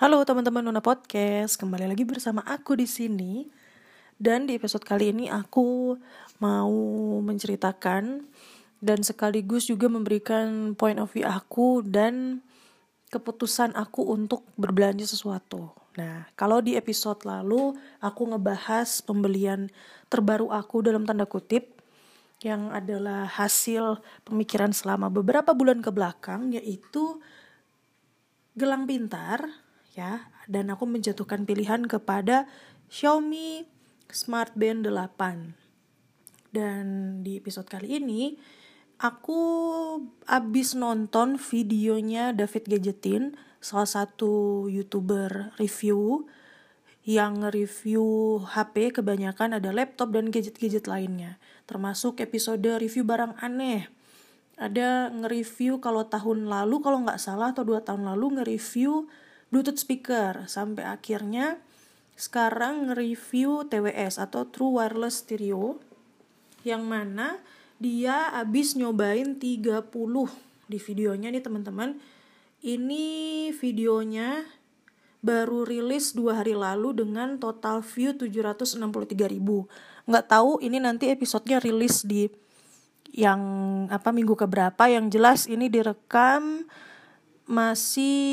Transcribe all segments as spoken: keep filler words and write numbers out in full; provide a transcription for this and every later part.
Halo teman-teman Nuna Podcast, kembali lagi bersama aku di sini. Dan di episode kali ini aku mau menceritakan dan sekaligus juga memberikan point of view aku dan keputusan aku untuk berbelanja sesuatu. Nah, kalau di episode lalu aku ngebahas pembelian terbaru aku dalam tanda kutip yang adalah hasil pemikiran selama beberapa bulan ke belakang, yaitu gelang pintar, ya, dan aku menjatuhkan pilihan kepada Xiaomi Smart Band delapan. Dan di episode kali ini aku abis nonton videonya David Gadgetin, salah satu YouTuber review yang nge-review H P, kebanyakan ada laptop dan gadget-gadget lainnya, termasuk episode review barang aneh. Ada nge-review kalau tahun lalu, kalau nggak salah, atau dua tahun lalu nge-review Bluetooth speaker. Sampai akhirnya sekarang nge-review T W S atau True Wireless Stereo, yang mana dia abis nyobain tiga puluh di videonya nih teman-teman. Ini videonya baru rilis dua hari lalu dengan total view tujuh ratus enam puluh tiga ribu. Nggak tahu ini nanti episodenya rilis di yang apa minggu keberapa. Yang jelas ini direkam masih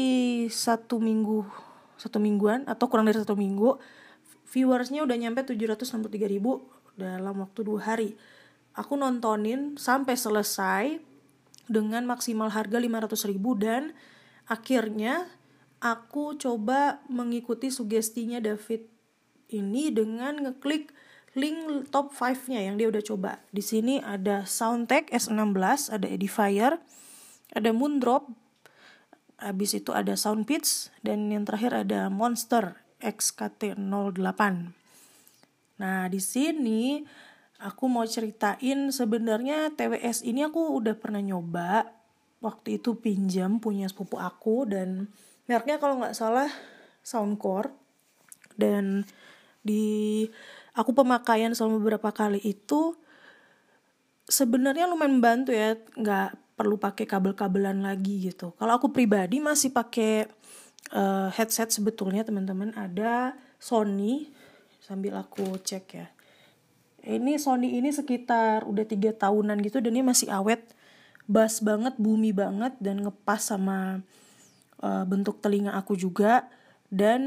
satu minggu satu mingguan atau kurang dari satu minggu. Viewersnya udah nyampe tujuh ratus enam puluh tiga ribu dalam waktu dua hari. Aku nontonin sampai selesai dengan maksimal harga lima ratus ribu, dan akhirnya aku coba mengikuti sugestinya David ini dengan ngeklik link top lima-nya yang dia udah coba. Di sini ada Soundtek S enam belas, ada Edifier, ada Moondrop, habis itu ada Soundpeats, dan yang terakhir ada Monster X K T nol delapan. Nah, di sini aku mau ceritain sebenarnya T W S ini aku udah pernah nyoba. Waktu itu pinjam punya sepupu aku, dan mereknya kalau nggak salah Soundcore. Dan di aku pemakaian selama beberapa kali itu sebenarnya lumayan membantu ya, nggak perlu pakai kabel-kabelan lagi gitu. Kalau aku pribadi masih pakai uh, headset sebetulnya teman-teman. Ada Sony, sambil aku cek ya. Ini Sony ini sekitar udah tiga tahunan gitu, dan ini masih awet, bass banget, boomy banget, dan ngepas sama uh, bentuk telinga aku juga. Dan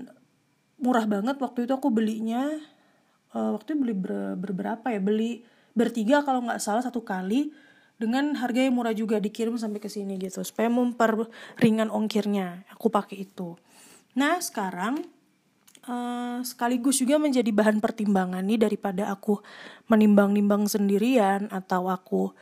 murah banget waktu itu aku belinya. Uh, waktu itu beli ber, berberapa ya, beli bertiga kalau nggak salah satu kali, dengan harga yang murah juga, dikirim sampai ke sini gitu, supaya memperingan ongkirnya. Aku pakai itu. Nah sekarang uh, sekaligus juga menjadi bahan pertimbangan nih, daripada aku menimbang-nimbang sendirian atau aku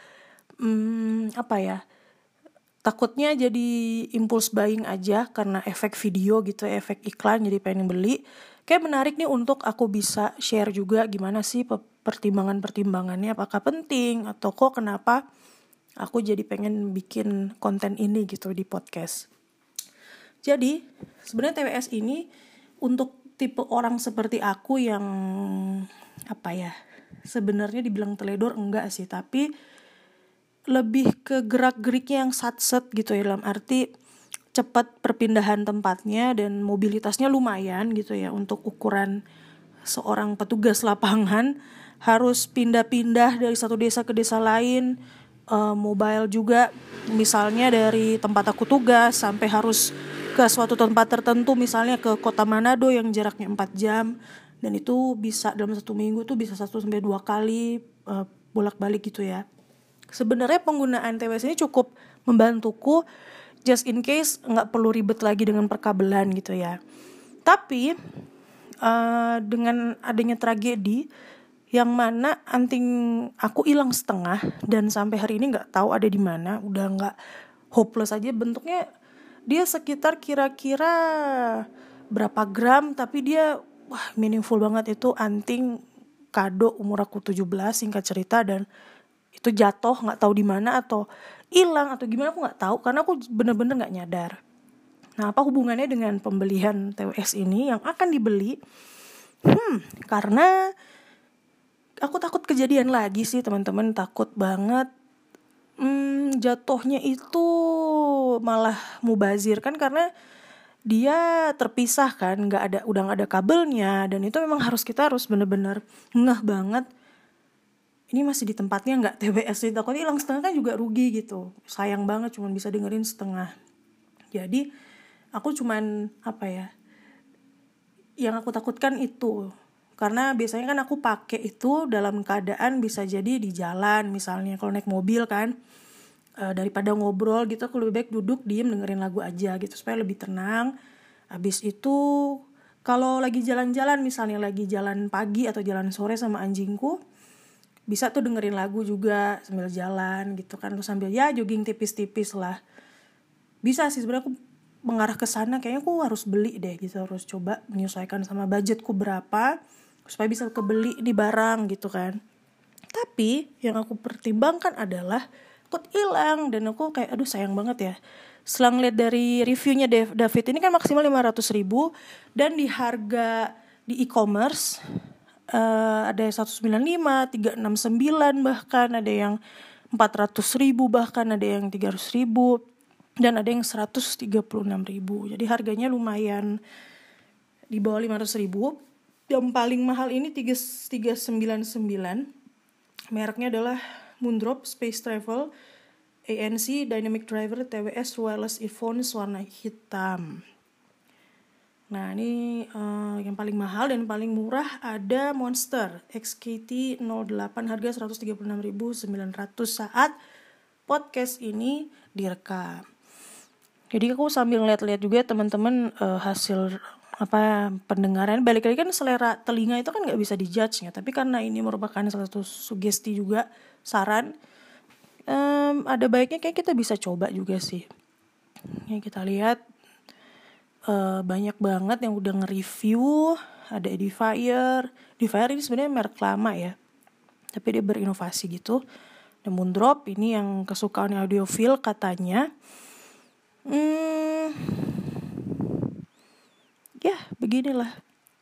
hmm, apa ya takutnya jadi impulse buying aja karena efek video gitu, efek iklan, jadi pengen beli. Kayak menarik nih untuk aku bisa share juga gimana sih pertimbangan-pertimbangannya, apakah penting atau kok kenapa aku jadi pengen bikin konten ini gitu di podcast. Jadi sebenarnya T W S ini untuk tipe orang seperti aku yang apa ya, sebenarnya dibilang teledor enggak sih, tapi lebih ke gerak-geriknya yang satset gitu ya, dalam arti cepat perpindahan tempatnya dan mobilitasnya lumayan gitu ya. Untuk ukuran seorang petugas lapangan harus pindah-pindah dari satu desa ke desa lain, uh, mobile juga, misalnya dari tempat aku tugas sampai harus ke suatu tempat tertentu, misalnya ke kota Manado yang jaraknya empat jam, dan itu bisa dalam satu minggu tuh bisa satu sampai dua kali uh, bolak-balik gitu ya. Sebenarnya penggunaan T W S ini cukup membantuku, just in case nggak perlu ribet lagi dengan perkabelan gitu ya. Tapi uh, dengan adanya tragedi yang mana anting aku hilang setengah, dan sampai hari ini nggak tahu ada di mana, udah nggak hopeless aja. Bentuknya dia sekitar kira-kira berapa gram, tapi dia wah meaningful banget. Itu anting kado umur aku tujuh belas singkat cerita, dan itu jatuh nggak tahu di mana atau hilang atau gimana, aku nggak tahu karena aku bener-bener nggak nyadar. Nah, apa hubungannya dengan pembelian T W S ini yang akan dibeli? Hmm, karena aku takut kejadian lagi sih teman-teman, takut banget hmm, jatuhnya itu malah mubazir kan, karena dia terpisah kan, nggak ada, udah nggak ada kabelnya, dan itu memang harus kita harus bener-bener ngeh banget ini masih di tempatnya nggak T W S, takutnya hilang setengah kan juga rugi gitu, sayang banget cuman bisa dengerin setengah. Jadi aku cuman apa ya, yang aku takutkan itu, karena biasanya kan aku pakai itu dalam keadaan bisa jadi di jalan misalnya, kalau naik mobil kan, e, daripada ngobrol gitu aku lebih baik duduk diem dengerin lagu aja gitu supaya lebih tenang. Habis itu kalau lagi jalan-jalan misalnya lagi jalan pagi atau jalan sore sama anjingku, bisa tuh dengerin lagu juga sambil jalan gitu kan, terus sambil ya jogging tipis-tipis lah. Bisa sih sebenarnya aku mengarah ke sana, kayaknya aku harus beli deh gitu, harus coba menyesuaikan sama budgetku berapa supaya bisa kebeli di barang gitu kan. Tapi yang aku pertimbangkan adalah takut hilang, dan aku kayak aduh sayang banget ya. Setelah ngeliat dari reviewnya David ini kan maksimal lima ratus ribu, dan di harga di e-commerce Uh, ada yang seratus sembilan puluh lima, tiga ratus enam puluh sembilan, bahkan ada yang empat ratus ribu, bahkan ada yang tiga ratus ribu, dan ada yang seratus tiga puluh enam ribu. Jadi harganya lumayan di bawah lima ratus ribu. Yang paling mahal ini tiga ratus sembilan puluh sembilan. Mereknya adalah Moondrop Space Travel A N C Dynamic Driver T W S Wireless Earphones warna hitam. Nah ini uh, yang paling mahal, dan paling murah ada Monster X K T nol delapan harga seratus tiga puluh enam ribu sembilan ratus saat podcast ini direkam. Jadi aku sambil ngeliat-liat juga teman-teman uh, hasil apa pendengaran. Balik lagi kan selera telinga itu kan nggak bisa dijudge ya, tapi karena ini merupakan salah satu sugesti juga, saran, um, ada baiknya kayak kita bisa coba juga sih. Ya kita lihat. Uh, banyak banget yang udah nge-review. Ada Edifier. Edifier ini sebenarnya merek lama ya, tapi dia berinovasi gitu. Dan Moondrop ini yang kesukaan audiophile katanya. Hmm, ya beginilah.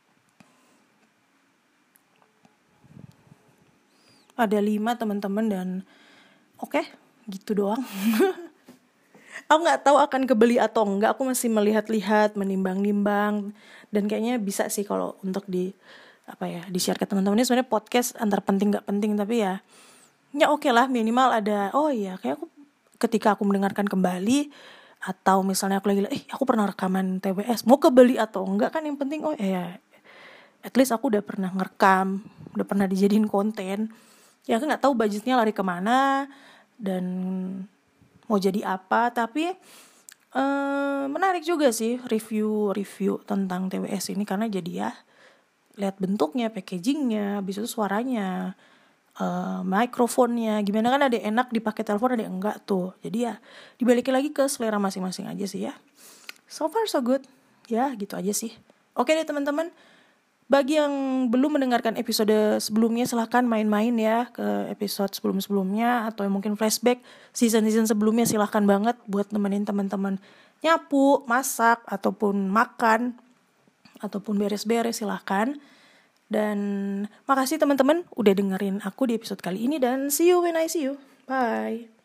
Ada lima teman-teman, dan oke okay, gitu doang. Aku nggak tahu akan kebeli atau enggak, aku masih melihat-lihat, menimbang-nimbang, dan kayaknya bisa sih kalau untuk di apa ya di share ke teman-teman. Ini sebenarnya podcast antar penting nggak penting, tapi ya ya oke okay lah, minimal ada oh iya kayak aku ketika aku mendengarkan kembali, atau misalnya aku lagi eh aku pernah rekaman T W S, mau kebeli atau enggak kan yang penting oh ya at least aku udah pernah ngerekam, udah pernah dijadiin konten. Ya aku nggak tahu budgetnya lari kemana dan mau jadi apa, tapi eh, menarik juga sih review-review tentang T W S ini, karena jadi ya lihat bentuknya, packagingnya, habis itu suaranya, uh, mikrofonnya gimana, kan ada yang enak dipakai telepon, ada yang enggak tuh. Jadi ya dibalikin lagi ke selera masing-masing aja sih ya. So far so good ya, gitu aja sih. Oke deh teman-teman, bagi yang belum mendengarkan episode sebelumnya, silahkan main-main ya ke episode sebelum-sebelumnya, atau yang mungkin flashback season-season sebelumnya, silahkan banget buat nemenin teman-teman nyapu, masak, ataupun makan, ataupun beres-beres, silahkan. Dan makasih teman-teman udah dengerin aku di episode kali ini, dan see you when I see you. Bye.